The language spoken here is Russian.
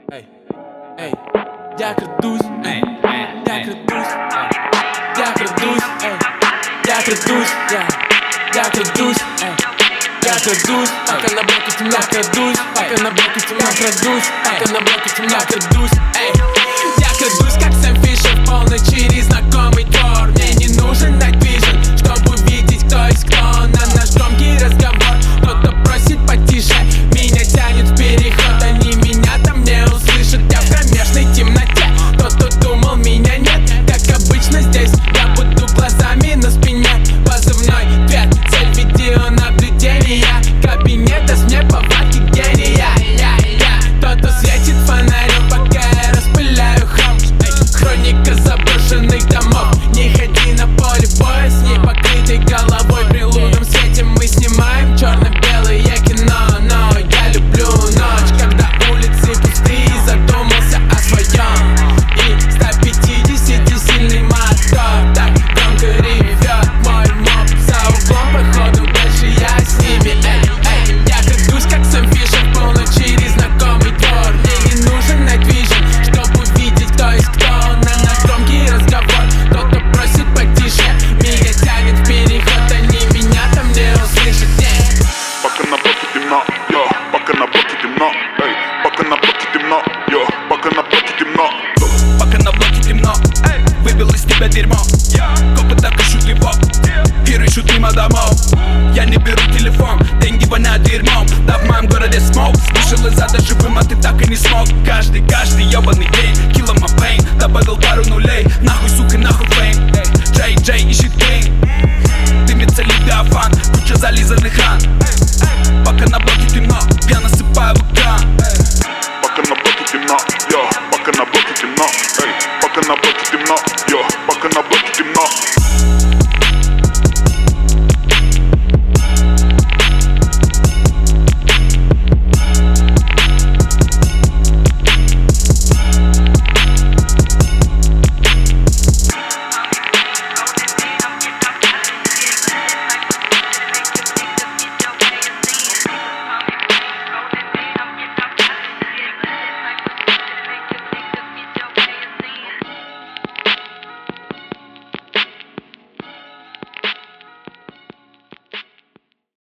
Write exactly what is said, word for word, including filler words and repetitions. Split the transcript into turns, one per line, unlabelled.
Ей, ей, я крадусь, ей, я крадусь, ей, я крадусь, ей, я крадусь, я, я крадусь, ей, я крадусь, пока на блоке темно крадусь, пока на блоке темно крадусь, пока на блоке темно крадусь, ей, я крадусь, как Сэм Фишер в полночь через знакомый двор. Мне не нужен Night Vision, чтобы увидеть, кто есть кто. На наш громкий разговор кто-то просит потише, меня тянет в переход, они меня там не услышат. Я в кромешной темноте, тот, кто думал, меня нет. Как обычно здесь, я буду глазами на спине. Позывной твет, цель видеонаблюдения. Кабинет даст мне повадки гения. Я, я, тот, кто светит фонарем, пока я распыляю храм. Хроника заброшенных домов. Не ходи на поле боя с непокрытой головой. При лунном свете мы снимаем черно-белое кино. Но я люблю ночь, когда улицы пустые, задумался о своем. И сто пятидесяти сильный мотор так громко ревет мой моп за углом. Походу дальше я с ними. Эй, эй, я крадусь, как Сэм Фишер в полночь через знакомый двор. Мне не нужен Night Vision, чтобы увидеть, кто есть кто. На наш громкий разговор кто-то просит потише, меня тянет в переход, они меня там не услышат. Нет.
Пока на блоке темно, йо, пока на блоке темно, эй, пока на блоке темно, йо, пока на блоке темно.
Пока на блоке темно, выбил из тебя дерьмо. Копы так ищут его, и рыщут мимо домов. Я не беру телефон, деньги воняют дерьмом. Да в моем городе смог, вышел из ада живым, а ты так и не смог. Каждый, каждый ебаный день, килла my pain, добавил пару нулей. Нахуй, сука, нахуй фейм, Джей Джей ищет гейм. Дымится левиафан, куча зализанных ран. Пока на блоке темно, я насыпаю в экран.